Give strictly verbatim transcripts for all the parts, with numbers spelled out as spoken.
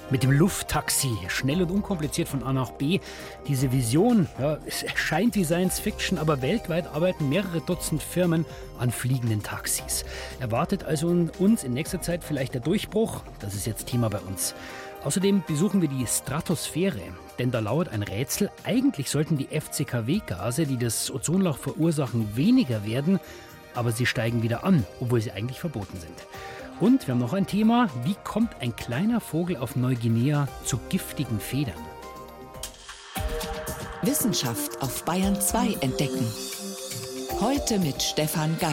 Mit dem Lufttaxi, schnell und unkompliziert von A nach B. Diese Vision, ja, es scheint wie Science Fiction, aber weltweit arbeiten mehrere Dutzend Firmen an fliegenden Taxis. Erwartet also uns in nächster Zeit vielleicht der Durchbruch? Das ist jetzt Thema bei uns. Außerdem besuchen wir die Stratosphäre, denn da lauert ein Rätsel. Eigentlich sollten die F C K W-Gase, die das Ozonloch verursachen, weniger werden, aber sie steigen wieder an, obwohl sie eigentlich verboten sind. Und wir haben noch ein Thema: Wie kommt ein kleiner Vogel auf Neuguinea zu giftigen Federn? Wissenschaft auf Bayern zwei entdecken. Heute mit Stefan Geier.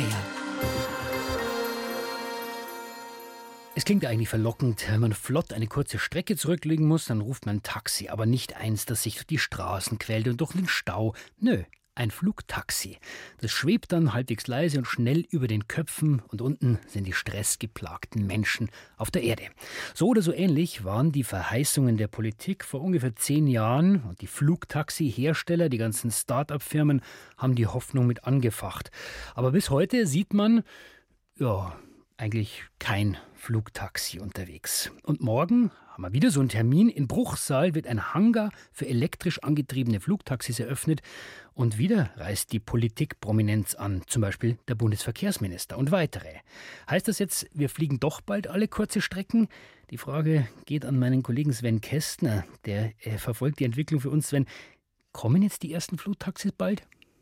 Es klingt eigentlich verlockend, wenn man flott eine kurze Strecke zurücklegen muss, dann ruft man ein Taxi, aber nicht eins, das sich durch die Straßen quält und durch den Stau. Nö, ein Flugtaxi. Das schwebt dann halbwegs leise und schnell über den Köpfen und unten sind die stressgeplagten Menschen auf der Erde. So oder so ähnlich waren die Verheißungen der Politik vor ungefähr zehn Jahren und die Flugtaxi-Hersteller, die ganzen Start-up-Firmen, haben die Hoffnung mit angefacht. Aber bis heute sieht man, ja, eigentlich kein Flugtaxi unterwegs. Und morgen haben wir wieder so einen Termin. In Bruchsal wird ein Hangar für elektrisch angetriebene Flugtaxis eröffnet. Und wieder reißt die Politik Prominenz an, zum Beispiel der Bundesverkehrsminister und weitere. Heißt das jetzt, wir fliegen doch bald alle kurze Strecken? Die Frage geht an meinen Kollegen Sven Kästner. Der äh, verfolgt die Entwicklung für uns. Sven, kommen jetzt die ersten Flugtaxis bald?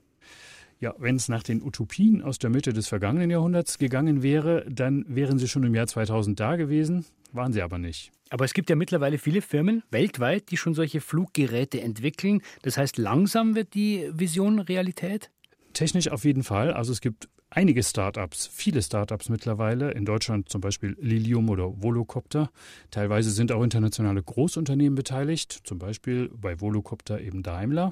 Ja, wenn es nach den Utopien aus der Mitte des vergangenen Jahrhunderts gegangen wäre, dann wären sie schon im Jahr zweitausend da gewesen, waren sie aber nicht. Aber es gibt ja mittlerweile viele Firmen weltweit, die schon solche Fluggeräte entwickeln. Das heißt, langsam wird die Vision Realität? Technisch auf jeden Fall. Also es gibt einige Start-ups, viele Start-ups mittlerweile. In Deutschland zum Beispiel Lilium oder Volocopter. Teilweise sind auch internationale Großunternehmen beteiligt, zum Beispiel bei Volocopter eben Daimler.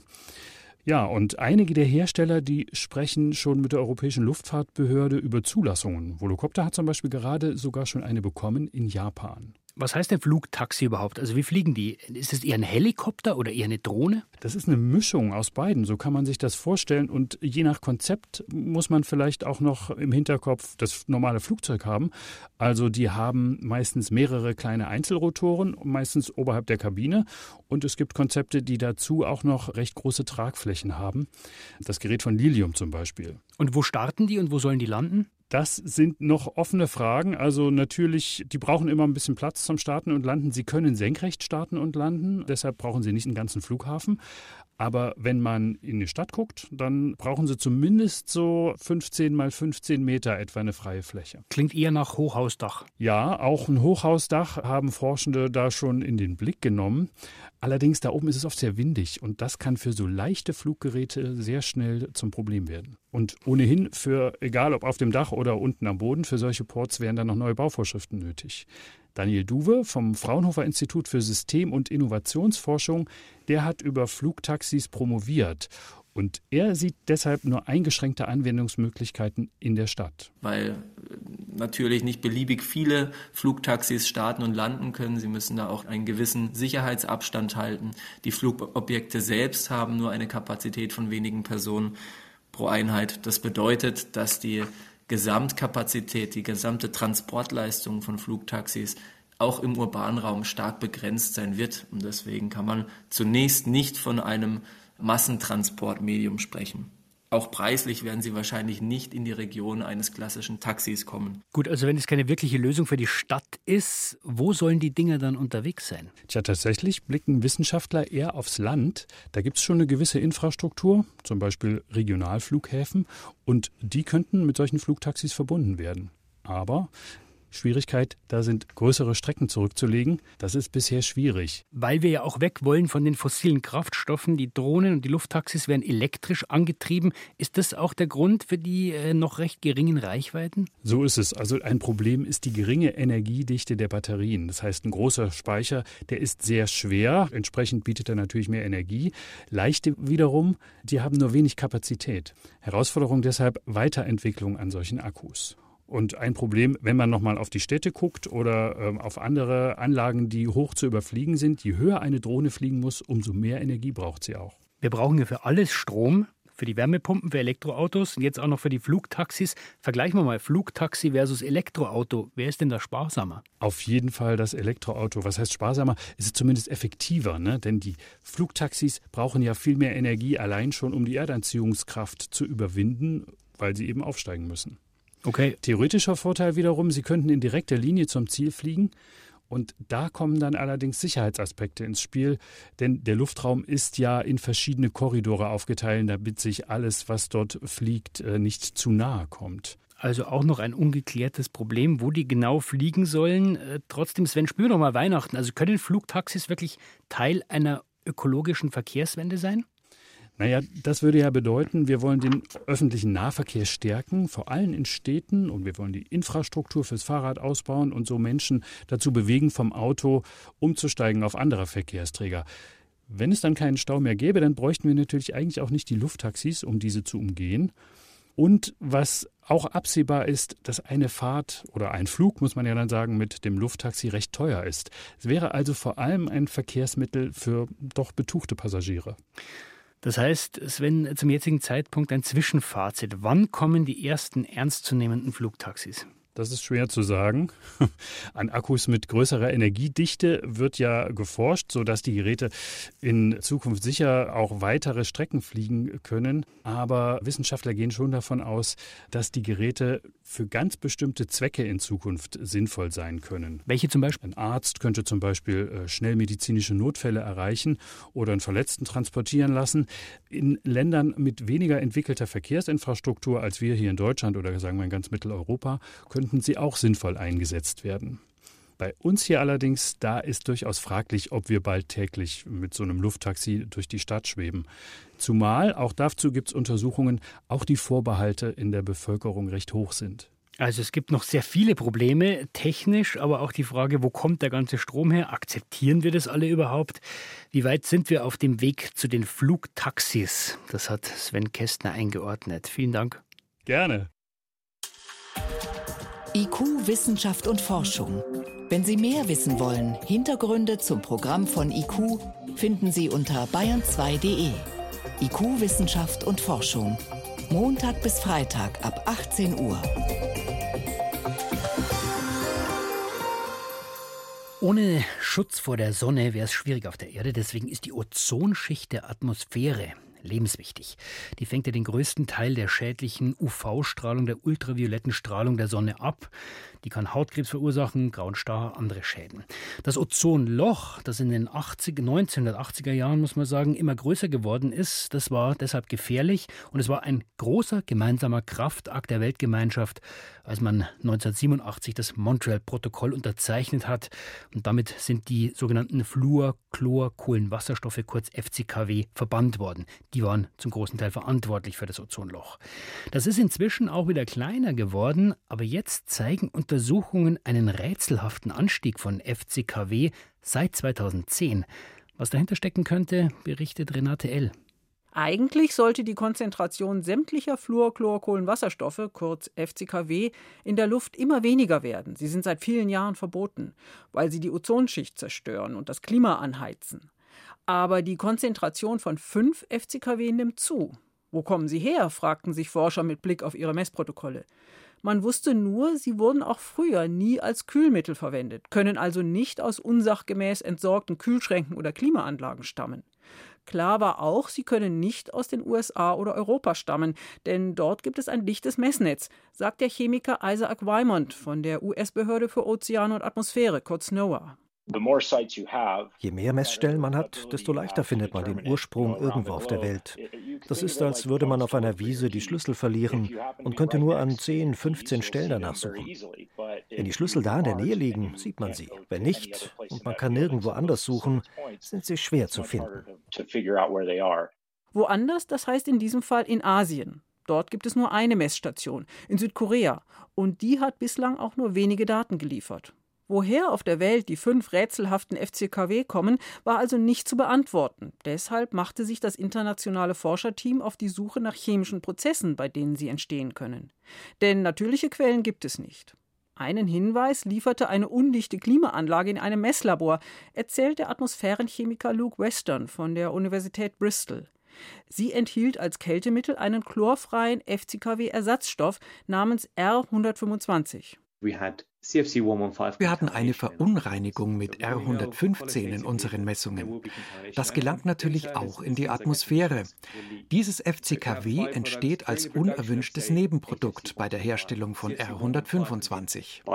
Ja, und einige der Hersteller, die sprechen schon mit der Europäischen Luftfahrtbehörde über Zulassungen. Volocopter hat zum Beispiel gerade sogar schon eine bekommen in Japan. Was heißt denn Flugtaxi überhaupt? Also wie fliegen die? Ist es eher ein Helikopter oder eher eine Drohne? Das ist eine Mischung aus beiden, so kann man sich das vorstellen. Und je nach Konzept muss man vielleicht auch noch im Hinterkopf das normale Flugzeug haben. Also die haben meistens mehrere kleine Einzelrotoren, meistens oberhalb der Kabine. Und es gibt Konzepte, die dazu auch noch recht große Tragflächen haben. Das Gerät von Lilium zum Beispiel. Und wo starten die und wo sollen die landen? Das sind noch offene Fragen. Also natürlich, die brauchen immer ein bisschen Platz zum Starten und Landen. Sie können senkrecht starten und landen, deshalb brauchen sie nicht einen ganzen Flughafen. Aber wenn man in die Stadt guckt, dann brauchen sie zumindest so fünfzehn mal fünfzehn Meter etwa eine freie Fläche. Klingt eher nach Hochhausdach. Ja, auch ein Hochhausdach haben Forschende da schon in den Blick genommen. Allerdings da oben ist es oft sehr windig und das kann für so leichte Fluggeräte sehr schnell zum Problem werden. Und ohnehin für, egal ob auf dem Dach oder unten am Boden, für solche Ports wären dann noch neue Bauvorschriften nötig. Daniel Duwe vom Fraunhofer Institut für System- und Innovationsforschung, der hat über Flugtaxis promoviert. Und er sieht deshalb nur eingeschränkte Anwendungsmöglichkeiten in der Stadt. Weil natürlich nicht beliebig viele Flugtaxis starten und landen können. Sie müssen da auch einen gewissen Sicherheitsabstand halten. Die Flugobjekte selbst haben nur eine Kapazität von wenigen Personen pro Einheit. Das bedeutet, dass die Gesamtkapazität, die gesamte Transportleistung von Flugtaxis auch im urbanen Raum stark begrenzt sein wird. Und deswegen kann man zunächst nicht von einem Massentransportmedium sprechen. Auch preislich werden sie wahrscheinlich nicht in die Region eines klassischen Taxis kommen. Gut, also wenn es keine wirkliche Lösung für die Stadt ist, wo sollen die Dinger dann unterwegs sein? Tja, tatsächlich blicken Wissenschaftler eher aufs Land. Da gibt es schon eine gewisse Infrastruktur, zum Beispiel Regionalflughäfen, und die könnten mit solchen Flugtaxis verbunden werden. Aber Schwierigkeit, da sind größere Strecken zurückzulegen. Das ist bisher schwierig. Weil wir ja auch weg wollen von den fossilen Kraftstoffen. Die Drohnen und die Lufttaxis werden elektrisch angetrieben. Ist das auch der Grund für die äh, noch recht geringen Reichweiten? So ist es. Also ein Problem ist die geringe Energiedichte der Batterien. Das heißt, ein großer Speicher, der ist sehr schwer. Entsprechend bietet er natürlich mehr Energie. Leichte wiederum, die haben nur wenig Kapazität. Herausforderung deshalb Weiterentwicklung an solchen Akkus. Und ein Problem, wenn man nochmal auf die Städte guckt oder ähm, auf andere Anlagen, die hoch zu überfliegen sind, je höher eine Drohne fliegen muss, umso mehr Energie braucht sie auch. Wir brauchen ja für alles Strom. für die Wärmepumpen, für Elektroautos und jetzt auch noch für die Flugtaxis. Vergleichen wir mal Flugtaxi versus Elektroauto. Wer ist denn da sparsamer? Auf jeden Fall das Elektroauto. Was heißt sparsamer? Es ist zumindest effektiver, ne? Denn die Flugtaxis brauchen ja viel mehr Energie allein schon, um die Erdanziehungskraft zu überwinden, weil sie eben aufsteigen müssen. Okay. Theoretischer Vorteil wiederum, sie könnten in direkter Linie zum Ziel fliegen. Und da kommen dann allerdings Sicherheitsaspekte ins Spiel, denn der Luftraum ist ja in verschiedene Korridore aufgeteilt, damit sich alles, was dort fliegt, nicht zu nahe kommt. Also auch noch ein ungeklärtes Problem, wo die genau fliegen sollen. Trotzdem, Sven, spüren wir doch mal Weihnachten. Also können Flugtaxis wirklich Teil einer ökologischen Verkehrswende sein? Naja, das würde ja bedeuten, wir wollen den öffentlichen Nahverkehr stärken, vor allem in Städten, und wir wollen die Infrastruktur fürs Fahrrad ausbauen und so Menschen dazu bewegen, vom Auto umzusteigen auf andere Verkehrsträger. Wenn es dann keinen Stau mehr gäbe, dann bräuchten wir natürlich eigentlich auch nicht die Lufttaxis, um diese zu umgehen. Und was auch absehbar ist, dass eine Fahrt oder ein Flug, muss man ja dann sagen, mit dem Lufttaxi recht teuer ist. Es wäre also vor allem ein Verkehrsmittel für doch betuchte Passagiere. Das heißt, Sven, zum jetzigen Zeitpunkt ein Zwischenfazit. Wann kommen die ersten ernstzunehmenden Flugtaxis? Das ist schwer zu sagen. An Akkus mit größerer Energiedichte wird ja geforscht, sodass die Geräte in Zukunft sicher auch weitere Strecken fliegen können. Aber Wissenschaftler gehen schon davon aus, dass die Geräte für ganz bestimmte Zwecke in Zukunft sinnvoll sein können. Welche zum Beispiel? Ein Arzt könnte zum Beispiel schnell medizinische Notfälle erreichen oder einen Verletzten transportieren lassen. In Ländern mit weniger entwickelter Verkehrsinfrastruktur als wir hier in Deutschland oder sagen wir in ganz Mitteleuropa, könnten sie auch sinnvoll eingesetzt werden. Bei uns hier allerdings, da ist durchaus fraglich, ob wir bald täglich mit so einem Lufttaxi durch die Stadt schweben. Zumal, auch dazu gibt es Untersuchungen, auch die Vorbehalte in der Bevölkerung recht hoch sind. Also es gibt noch sehr viele Probleme, technisch, aber auch die Frage, wo kommt der ganze Strom her? Akzeptieren wir das alle überhaupt? Wie weit sind wir auf dem Weg zu den Flugtaxis? Das hat Sven Kästner eingeordnet. Vielen Dank. Gerne. I Q, Wissenschaft und Forschung. Wenn Sie mehr wissen wollen, Hintergründe zum Programm von I Q finden Sie unter bayern zwei punkt de. I Q, Wissenschaft und Forschung. Montag bis Freitag ab achtzehn Uhr. Ohne Schutz vor der Sonne wäre es schwierig auf der Erde. Deswegen ist die Ozonschicht der Atmosphäre lebenswichtig. Die fängt ja den größten Teil der schädlichen U V-Strahlung, der ultravioletten Strahlung der Sonne ab. Die kann Hautkrebs verursachen, grauen Star, andere Schäden. Das Ozonloch, das in den neunzehnhundertachtziger Jahren, muss man sagen, immer größer geworden ist, das war deshalb gefährlich und es war ein großer gemeinsamer Kraftakt der Weltgemeinschaft, als man neunzehnhundertsiebenundachtzig das Montreal-Protokoll unterzeichnet hat. Und damit sind die sogenannten Fluor-, Chlor-, Kohlenwasserstoffe, kurz F C K W, verbannt worden. Die waren zum großen Teil verantwortlich für das Ozonloch. Das ist inzwischen auch wieder kleiner geworden, aber jetzt zeigen Untersuchungen einen rätselhaften Anstieg von F C K W seit zweitausendzehn. Was dahinter stecken könnte, berichtet Renate L. Eigentlich sollte die Konzentration sämtlicher Fluor-, Chlor-, Kohlenwasserstoffe, kurz F C K W, in der Luft immer weniger werden. Sie sind seit vielen Jahren verboten, weil sie die Ozonschicht zerstören und das Klima anheizen. Aber die Konzentration von fünf F C K W nimmt zu. Wo kommen sie her, fragten sich Forscher mit Blick auf ihre Messprotokolle. Man wusste nur, sie wurden auch früher nie als Kühlmittel verwendet, können also nicht aus unsachgemäß entsorgten Kühlschränken oder Klimaanlagen stammen. Klar war auch, sie können nicht aus den U S A oder Europa stammen, denn dort gibt es ein dichtes Messnetz, sagt der Chemiker Isaac Wymont von der U S-Behörde für Ozeane und Atmosphäre, kurz NOAA. Je mehr Messstellen man hat, desto leichter findet man den Ursprung irgendwo auf der Welt. Das ist, als würde man auf einer Wiese die Schlüssel verlieren und könnte nur an zehn, fünfzehn Stellen danach suchen. Wenn die Schlüssel da in der Nähe liegen, sieht man sie. Wenn nicht und man kann nirgendwo anders suchen, sind sie schwer zu finden. Woanders, das heißt in diesem Fall in Asien. Dort gibt es nur eine Messstation, in Südkorea. Und die hat bislang auch nur wenige Daten geliefert. Woher auf der Welt die fünf rätselhaften F C K W kommen, war also nicht zu beantworten. Deshalb machte sich das internationale Forscherteam auf die Suche nach chemischen Prozessen, bei denen sie entstehen können. Denn natürliche Quellen gibt es nicht. Einen Hinweis lieferte eine undichte Klimaanlage in einem Messlabor, erzählt der Atmosphärenchemiker Luke Western von der Universität Bristol. Sie enthielt als Kältemittel einen chlorfreien F C K W-Ersatzstoff namens R hundertfünfundzwanzig. Wir hatten eine Verunreinigung mit R hundertfünfzehn in unseren Messungen. Das gelangt natürlich auch in die Atmosphäre. Dieses F C K W entsteht als unerwünschtes Nebenprodukt bei der Herstellung von R hundertfünfundzwanzig.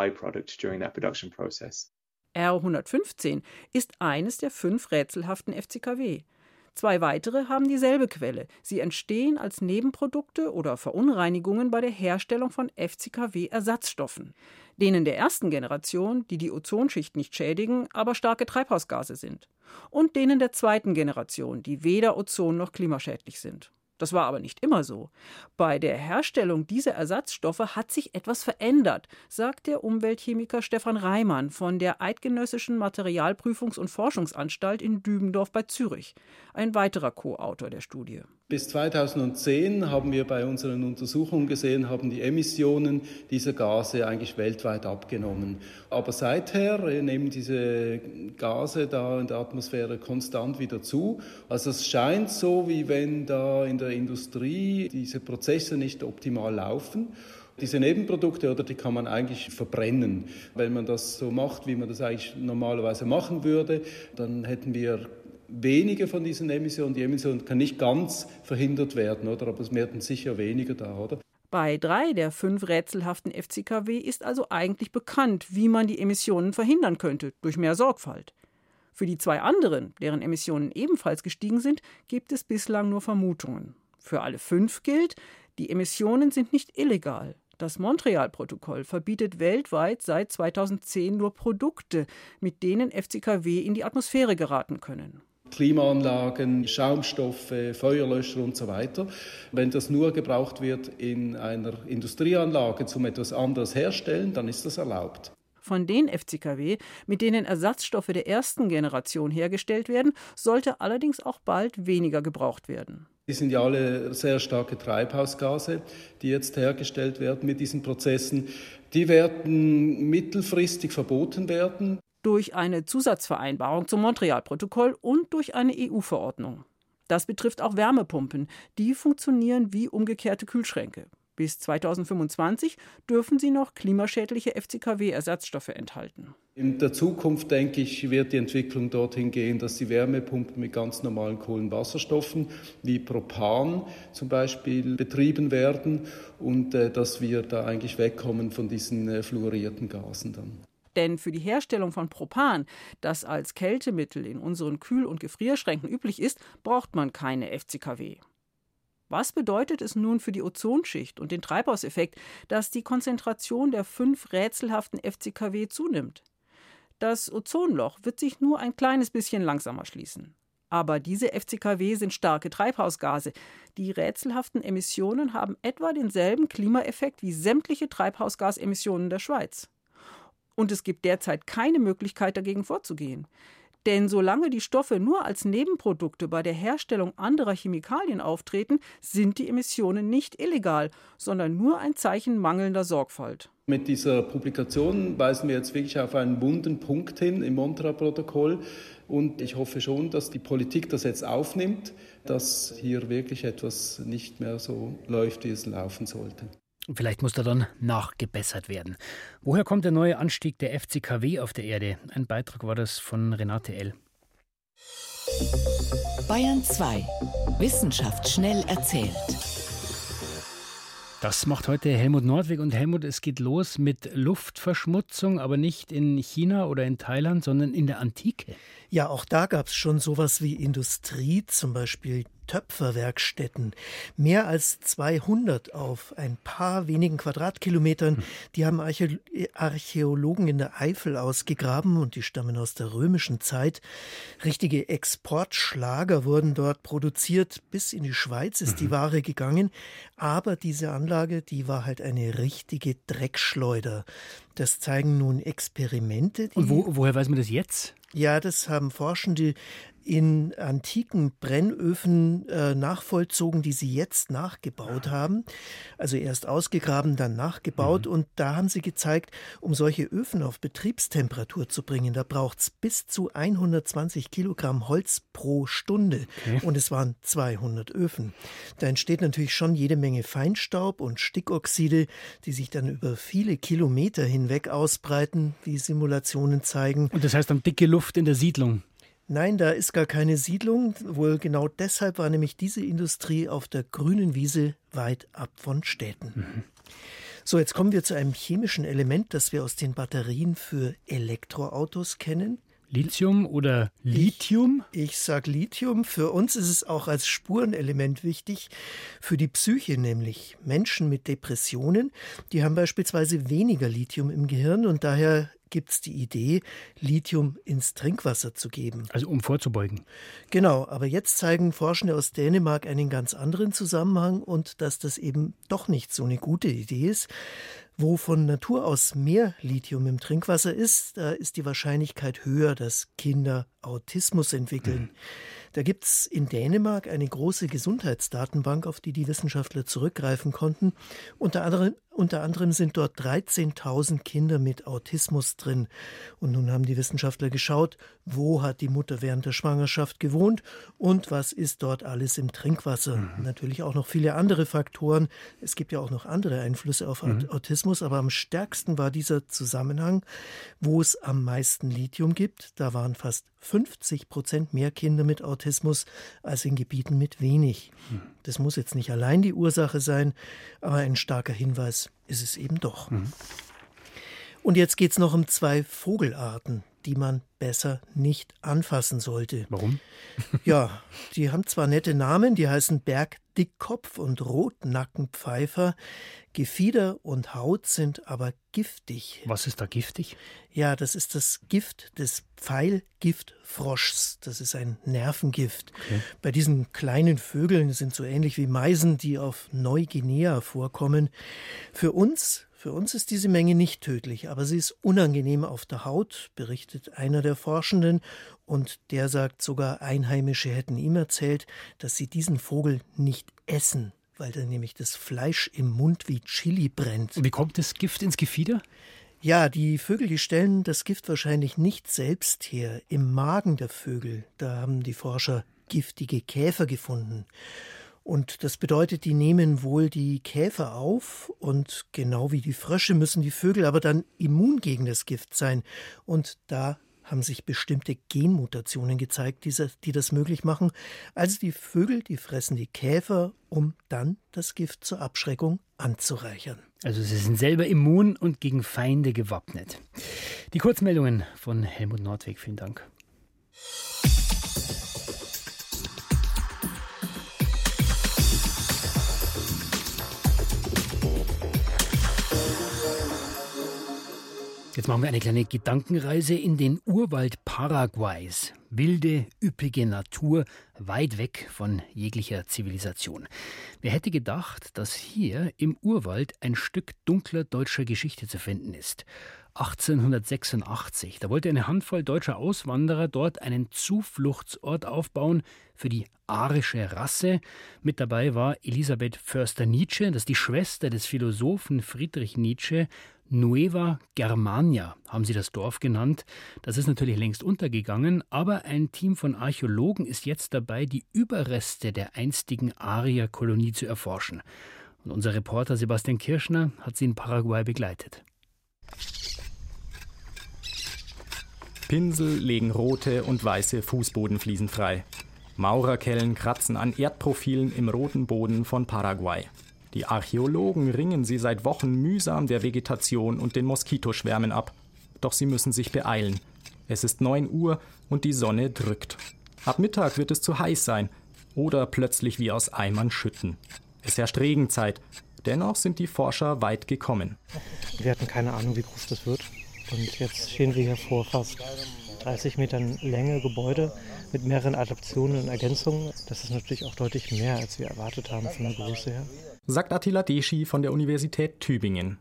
R hundertfünfzehn ist eines der fünf rätselhaften F C K W. Zwei weitere haben dieselbe Quelle. Sie entstehen als Nebenprodukte oder Verunreinigungen bei der Herstellung von F C K W-Ersatzstoffen. Denen der ersten Generation, die die Ozonschicht nicht schädigen, aber starke Treibhausgase sind. Und denen der zweiten Generation, die weder ozon- noch klimaschädlich sind. Das war aber nicht immer so. Bei der Herstellung dieser Ersatzstoffe hat sich etwas verändert, sagt der Umweltchemiker Stefan Reimann von der Eidgenössischen Materialprüfungs- und Forschungsanstalt in Dübendorf bei Zürich, ein weiterer Co-Autor der Studie. Bis zweitausendzehn haben wir bei unseren Untersuchungen gesehen, haben die Emissionen dieser Gase eigentlich weltweit abgenommen. Aber seither nehmen diese Gase da in der Atmosphäre konstant wieder zu. Also es scheint so, wie wenn da in der Industrie diese Prozesse nicht optimal laufen. Diese Nebenprodukte, oder, die kann man eigentlich verbrennen. Wenn man das so macht, wie man das eigentlich normalerweise machen würde, dann hätten wir wenige von diesen Emissionen. Die Emissionen kann nicht ganz verhindert werden, oder? Aber es werden sicher weniger da, oder? Bei drei der fünf rätselhaften F C K W ist also eigentlich bekannt, wie man die Emissionen verhindern könnte, durch mehr Sorgfalt. Für die zwei anderen, deren Emissionen ebenfalls gestiegen sind, gibt es bislang nur Vermutungen. Für alle fünf gilt, die Emissionen sind nicht illegal. Das Montreal-Protokoll verbietet weltweit seit zweitausendzehn nur Produkte, mit denen F C K W in die Atmosphäre geraten können. Klimaanlagen, Schaumstoffe, Feuerlöscher und so weiter. Wenn das nur gebraucht wird in einer Industrieanlage zum etwas anderes herstellen, dann ist das erlaubt. Von den F C K W, mit denen Ersatzstoffe der ersten Generation hergestellt werden, sollte allerdings auch bald weniger gebraucht werden. Die sind ja alle sehr starke Treibhausgase, die jetzt hergestellt werden mit diesen Prozessen. Die werden mittelfristig verboten werden. Durch eine Zusatzvereinbarung zum Montreal-Protokoll und durch eine E U-Verordnung. Das betrifft auch Wärmepumpen. Die funktionieren wie umgekehrte Kühlschränke. Bis zweitausendfünfundzwanzig dürfen sie noch klimaschädliche F C K W-Ersatzstoffe enthalten. In der Zukunft, denke ich, wird die Entwicklung dorthin gehen, dass die Wärmepumpen mit ganz normalen Kohlenwasserstoffen wie Propan zum Beispiel betrieben werden und äh, dass wir da eigentlich wegkommen von diesen äh, fluorierten Gasen dann. Denn für die Herstellung von Propan, das als Kältemittel in unseren Kühl- und Gefrierschränken üblich ist, braucht man keine F C K W. Was bedeutet es nun für die Ozonschicht und den Treibhauseffekt, dass die Konzentration der fünf rätselhaften F C K W zunimmt? Das Ozonloch wird sich nur ein kleines bisschen langsamer schließen. Aber diese F C K W sind starke Treibhausgase. Die rätselhaften Emissionen haben etwa denselben Klimaeffekt wie sämtliche Treibhausgasemissionen der Schweiz. Und es gibt derzeit keine Möglichkeit, dagegen vorzugehen. Denn solange die Stoffe nur als Nebenprodukte bei der Herstellung anderer Chemikalien auftreten, sind die Emissionen nicht illegal, sondern nur ein Zeichen mangelnder Sorgfalt. Mit dieser Publikation weisen wir jetzt wirklich auf einen wunden Punkt hin im Montreal-Protokoll. Und ich hoffe schon, dass die Politik das jetzt aufnimmt, dass hier wirklich etwas nicht mehr so läuft, wie es laufen sollte. Vielleicht muss da dann nachgebessert werden. Woher kommt der neue Anstieg der F C K W auf der Erde? Ein Beitrag war das von Renate L. Bayern zwei. Wissenschaft schnell erzählt. Das macht heute Helmut Nordwig. Und Helmut, es geht los mit Luftverschmutzung, aber nicht in China oder in Thailand, sondern in der Antike. Ja, auch da gab es schon sowas wie Industrie, zum Beispiel Töpferwerkstätten. Mehr als zweihundert auf ein paar wenigen Quadratkilometern. Die haben Archä- Archäologen in der Eifel ausgegraben und die stammen aus der römischen Zeit. Richtige Exportschlager wurden dort produziert. Bis in die Schweiz ist mhm. die Ware gegangen. Aber diese Anlage, die war halt eine richtige Dreckschleuder. Das zeigen nun Experimente. Die Und wo, woher weiß man das jetzt? Ja, das haben Forschende in antiken Brennöfen äh, nachvollzogen, die sie jetzt nachgebaut haben. Also erst ausgegraben, dann nachgebaut. Mhm. Und da haben sie gezeigt, um solche Öfen auf Betriebstemperatur zu bringen, da braucht es bis zu hundertzwanzig Kilogramm Holz pro Stunde. Okay. Und es waren zweihundert Öfen. Da entsteht natürlich schon jede Menge Feinstaub und Stickoxide, die sich dann über viele Kilometer hinweg ausbreiten, wie Simulationen zeigen. Und das heißt dann dicke Luft in der Siedlung? Nein, da ist gar keine Siedlung. Wohl genau deshalb war nämlich diese Industrie auf der grünen Wiese weit ab von Städten. Mhm. So, jetzt kommen wir zu einem chemischen Element, das wir aus den Batterien für Elektroautos kennen. Lithium oder Lithium? Ich, ich sage Lithium. Für uns ist es auch als Spurenelement wichtig. Für die Psyche nämlich. Menschen mit Depressionen, die haben beispielsweise weniger Lithium im Gehirn und daher gibt es die Idee, Lithium ins Trinkwasser zu geben. Also um vorzubeugen. Genau, aber jetzt zeigen Forschende aus Dänemark einen ganz anderen Zusammenhang und dass das eben doch nicht so eine gute Idee ist. Wo von Natur aus mehr Lithium im Trinkwasser ist, da ist die Wahrscheinlichkeit höher, dass Kinder Autismus entwickeln. Mhm. Da gibt es in Dänemark eine große Gesundheitsdatenbank, auf die die Wissenschaftler zurückgreifen konnten. Unter anderem, unter anderem sind dort dreizehntausend Kinder mit Autismus drin. Und nun haben die Wissenschaftler geschaut, wo hat die Mutter während der Schwangerschaft gewohnt und was ist dort alles im Trinkwasser. Mhm. Natürlich auch noch viele andere Faktoren. Es gibt ja auch noch andere Einflüsse auf mhm. Autismus, aber am stärksten war dieser Zusammenhang, wo es am meisten Lithium gibt. Da waren fast fünfzig Prozent mehr Kinder mit Autismus als in Gebieten mit wenig. Mhm. Das muss jetzt nicht allein die Ursache sein, aber ein starker Hinweis ist es eben doch. Mhm. Und jetzt geht es noch um zwei Vogelarten, die man besser nicht anfassen sollte. Warum? Ja, die haben zwar nette Namen, die heißen Bergdickkopf und Rotnackenpfeifer. Gefieder und Haut sind aber giftig. Was ist da giftig? Ja, das ist das Gift des Pfeilgiftfroschs. Das ist ein Nervengift. Okay. Bei diesen kleinen Vögeln sind so ähnlich wie Meisen, die auf Neuguinea vorkommen. Für uns Für uns ist diese Menge nicht tödlich, aber sie ist unangenehm auf der Haut, berichtet einer der Forschenden. Und der sagt, sogar Einheimische hätten ihm erzählt, dass sie diesen Vogel nicht essen, weil dann nämlich das Fleisch im Mund wie Chili brennt. Und wie kommt das Gift ins Gefieder? Ja, die Vögel, die stellen das Gift wahrscheinlich nicht selbst her. Im Magen der Vögel, da haben die Forscher giftige Käfer gefunden. Und das bedeutet, die nehmen wohl die Käfer auf und genau wie die Frösche müssen die Vögel aber dann immun gegen das Gift sein. Und da haben sich bestimmte Genmutationen gezeigt, die, die das möglich machen. Also die Vögel, die fressen die Käfer, um dann das Gift zur Abschreckung anzureichern. Also sie sind selber immun und gegen Feinde gewappnet. Die Kurzmeldungen von Helmut Nordweg, vielen Dank. Jetzt machen wir eine kleine Gedankenreise in den Urwald Paraguays. Wilde, üppige Natur, weit weg von jeglicher Zivilisation. Wer hätte gedacht, dass hier im Urwald ein Stück dunkler deutscher Geschichte zu finden ist? achtzehnhundertsechsundachtzig, da wollte eine Handvoll deutscher Auswanderer dort einen Zufluchtsort aufbauen für die arische Rasse. Mit dabei war Elisabeth Förster-Nietzsche, das ist die Schwester des Philosophen Friedrich Nietzsche. Nueva Germania haben sie das Dorf genannt. Das ist natürlich längst untergegangen, aber ein Team von Archäologen ist jetzt dabei, die Überreste der einstigen Arierkolonie zu erforschen. Und unser Reporter Sebastian Kirschner hat sie in Paraguay begleitet. Pinsel legen rote und weiße Fußbodenfliesen frei. Maurerkellen kratzen an Erdprofilen im roten Boden von Paraguay. Die Archäologen ringen sie seit Wochen mühsam der Vegetation und den Moskitoschwärmen ab. Doch sie müssen sich beeilen. Es ist neun Uhr und die Sonne drückt. Ab Mittag wird es zu heiß sein oder plötzlich wie aus Eimern schütten. Es herrscht Regenzeit. Dennoch sind die Forscher weit gekommen. Wir hatten keine Ahnung, wie groß das wird. Und jetzt stehen wir hier vor fast dreißig Metern Länge Gebäude mit mehreren Adaptionen und Ergänzungen. Das ist natürlich auch deutlich mehr, als wir erwartet haben von der Größe her. Sagt Attila Deschi von der Universität Tübingen.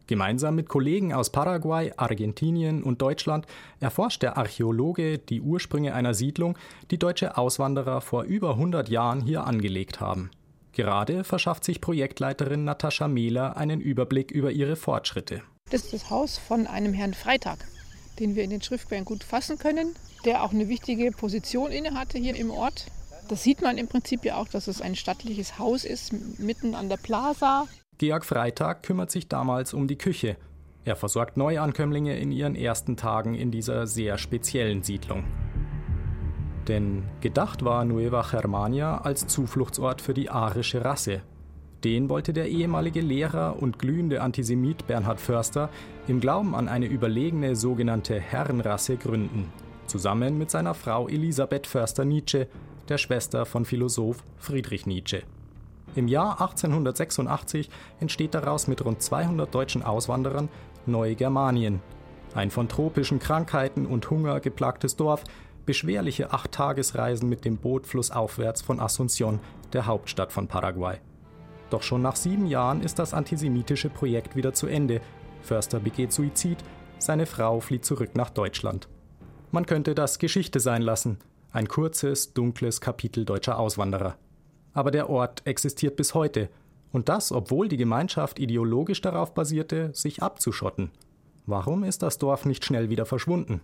Gemeinsam mit Kollegen aus Paraguay, Argentinien und Deutschland erforscht der Archäologe die Ursprünge einer Siedlung, die deutsche Auswanderer vor über hundert Jahren hier angelegt haben. Gerade verschafft sich Projektleiterin Natascha Mehler einen Überblick über ihre Fortschritte. Das ist das Haus von einem Herrn Freitag, den wir in den Schriftquellen gut fassen können, der auch eine wichtige Position innehatte hier im Ort. Das sieht man im Prinzip ja auch, dass es ein stattliches Haus ist, mitten an der Plaza. Georg Freitag kümmert sich damals um die Küche. Er versorgt Neuankömmlinge in ihren ersten Tagen in dieser sehr speziellen Siedlung. Denn gedacht war Nueva Germania als Zufluchtsort für die arische Rasse. Den wollte der ehemalige Lehrer und glühende Antisemit Bernhard Förster im Glauben an eine überlegene sogenannte Herrenrasse gründen. Zusammen mit seiner Frau Elisabeth Förster-Nietzsche, der Schwester von Philosoph Friedrich Nietzsche. Im Jahr achtzehnhundertsechsundachtzig entsteht daraus mit rund zweihundert deutschen Auswanderern Neugermanien. Ein von tropischen Krankheiten und Hunger geplagtes Dorf, beschwerliche Acht-Tagesreisen mit dem Boot flussaufwärts von Asunción, der Hauptstadt von Paraguay. Doch schon nach sieben Jahren ist das antisemitische Projekt wieder zu Ende. Förster begeht Suizid, seine Frau flieht zurück nach Deutschland. Man könnte das Geschichte sein lassen, ein kurzes, dunkles Kapitel deutscher Auswanderer. Aber der Ort existiert bis heute. Und das, obwohl die Gemeinschaft ideologisch darauf basierte, sich abzuschotten. Warum ist das Dorf nicht schnell wieder verschwunden?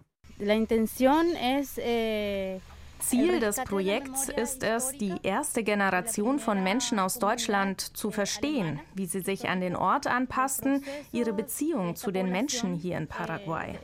Ziel des Projekts ist es, die erste Generation von Menschen aus Deutschland zu verstehen, wie sie sich an den Ort anpassten, ihre Beziehung zu den Menschen hier in Paraguay.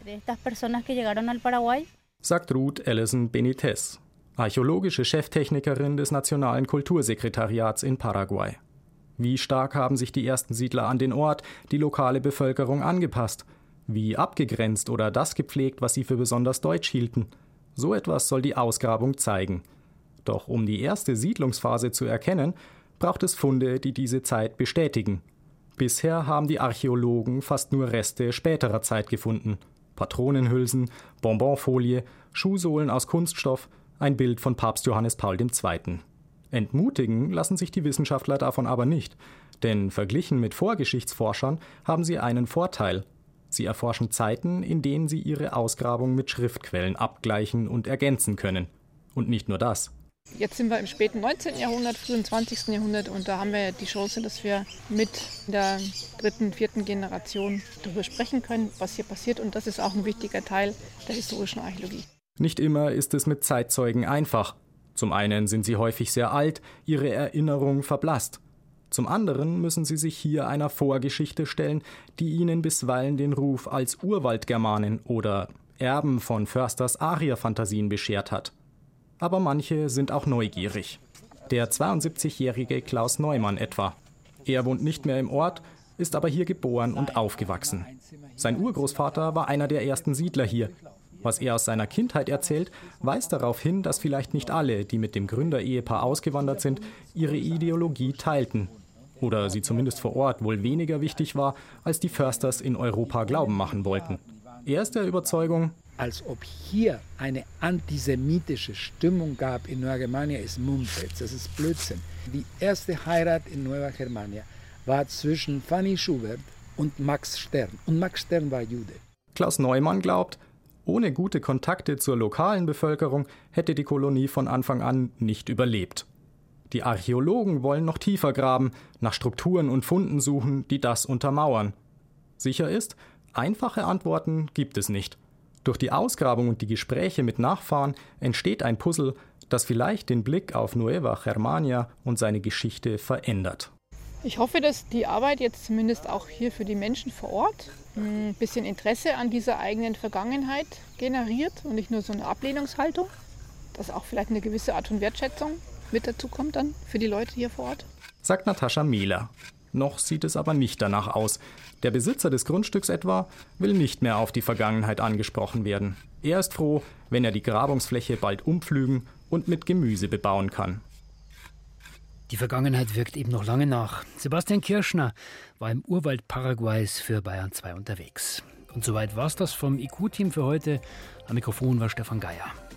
Sagt Ruth Ellison Benitez, archäologische Cheftechnikerin des Nationalen Kultursekretariats in Paraguay. Wie stark haben sich die ersten Siedler an den Ort, die lokale Bevölkerung angepasst? Wie abgegrenzt oder das gepflegt, was sie für besonders deutsch hielten? So etwas soll die Ausgrabung zeigen. Doch um die erste Siedlungsphase zu erkennen, braucht es Funde, die diese Zeit bestätigen. Bisher haben die Archäologen fast nur Reste späterer Zeit gefunden. Patronenhülsen, Bonbonfolie, Schuhsohlen aus Kunststoff, ein Bild von Papst Johannes Paul der Zweite. Entmutigen lassen sich die Wissenschaftler davon aber nicht, denn verglichen mit Vorgeschichtsforschern haben sie einen Vorteil. Sie erforschen Zeiten, in denen sie ihre Ausgrabung mit Schriftquellen abgleichen und ergänzen können. Und nicht nur das. Jetzt sind wir im späten neunzehnten Jahrhundert, frühen zwanzigsten Jahrhundert und da haben wir die Chance, dass wir mit der dritten, vierten Generation darüber sprechen können, was hier passiert. Und das ist auch ein wichtiger Teil der historischen Archäologie. Nicht immer ist es mit Zeitzeugen einfach. Zum einen sind sie häufig sehr alt, ihre Erinnerung verblasst. Zum anderen müssen sie sich hier einer Vorgeschichte stellen, die ihnen bisweilen den Ruf als Urwaldgermanen oder Erben von Försters Arierfantasien beschert hat. Aber manche sind auch neugierig. Der zweiundsiebzigjährige Klaus Neumann etwa. Er wohnt nicht mehr im Ort, ist aber hier geboren und aufgewachsen. Sein Urgroßvater war einer der ersten Siedler hier. Was er aus seiner Kindheit erzählt, weist darauf hin, dass vielleicht nicht alle, die mit dem Gründerehepaar ausgewandert sind, ihre Ideologie teilten. Oder sie zumindest vor Ort wohl weniger wichtig war, als die Försters in Europa glauben machen wollten. Er ist der Überzeugung, als ob hier eine antisemitische Stimmung gab in Nueva Germania, ist Mumpitz, das ist Blödsinn. Die erste Heirat in Nueva Germania war zwischen Fanny Schubert und Max Stern. Und Max Stern war Jude. Klaus Neumann glaubt, ohne gute Kontakte zur lokalen Bevölkerung hätte die Kolonie von Anfang an nicht überlebt. Die Archäologen wollen noch tiefer graben, nach Strukturen und Funden suchen, die das untermauern. Sicher ist, einfache Antworten gibt es nicht. Durch die Ausgrabung und die Gespräche mit Nachfahren entsteht ein Puzzle, das vielleicht den Blick auf Nueva Germania und seine Geschichte verändert. Ich hoffe, dass die Arbeit jetzt zumindest auch hier für die Menschen vor Ort ein bisschen Interesse an dieser eigenen Vergangenheit generiert und nicht nur so eine Ablehnungshaltung, dass auch vielleicht eine gewisse Art von Wertschätzung mit dazu kommt dann für die Leute hier vor Ort. Sagt Natascha Mehler. Noch sieht es aber nicht danach aus. Der Besitzer des Grundstücks etwa will nicht mehr auf die Vergangenheit angesprochen werden. Er ist froh, wenn er die Grabungsfläche bald umpflügen und mit Gemüse bebauen kann. Die Vergangenheit wirkt eben noch lange nach. Sebastian Kirschner war im Urwald Paraguays für Bayern zwei unterwegs. Und soweit war's das vom I Q-Team für heute. Am Mikrofon war Stefan Geier.